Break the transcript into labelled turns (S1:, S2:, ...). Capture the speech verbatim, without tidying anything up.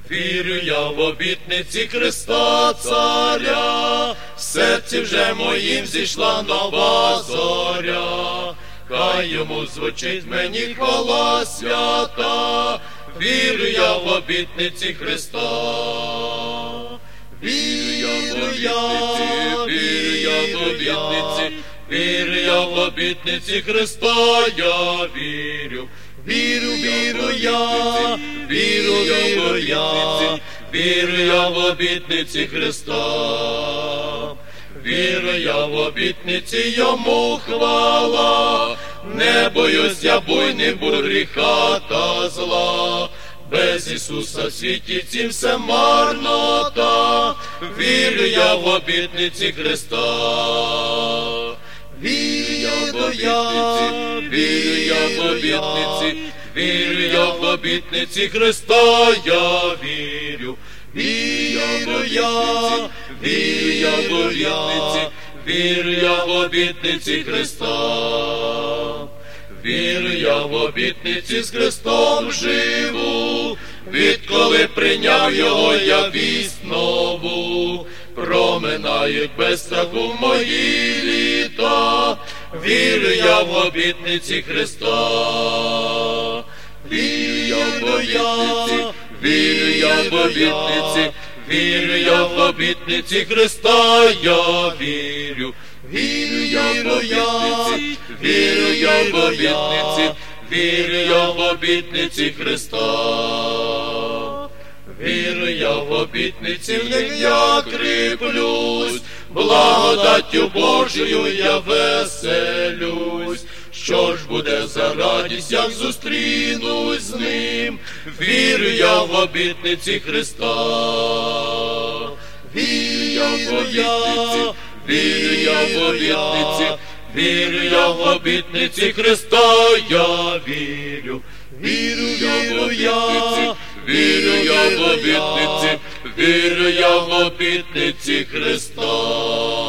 S1: Вірю я в обітниці Христа Царя, в серці вже моїм зійшла нова зоря. Хай йому звучить мені хвала свята, вірю я в обітниці Христа. Вірю я, вірю я в обітниці, вірю я в обітниці Христа, я вірю. Вірю, вірю я, вірю, вірю я, вірю я в обітниці Христа. Вірю я в обітниці йому хвала, не боюсь я буйних бур гріха та зла. Без Ісуса в світі цім все марнота, вірю я в обітниці Христа. Вірю я, вірю я в обітниці, вірю я в обітниці Христа, я вірю. Вірю я, вірю я в обітниці, вірю я в обітниці Христа. Вірю я в обітниці, з Христом живу, відколи прийняв його я вість нову. Проминають без страху мої літа, вірю я в обітниці Христа. Вірю я, вірю я в обітниці, вірю я в обітниці Христа, я вірю. Вірю я в обітниці, вірю я в обітниці, вірю я в обітниці Христа. Вірю я в обітниці, в ній я кріплюсь, благодаттю Божою я веселюсь. Що ж буде за радість, як зустрінусь з ним? Вірю я в обітниці Христа. Вірю я, вірю я в обітниці, вірю я в обітниці Христа, я вірю. Вірю я в обітниці, вірю я в обітниці, вірю я в обітниці Христа.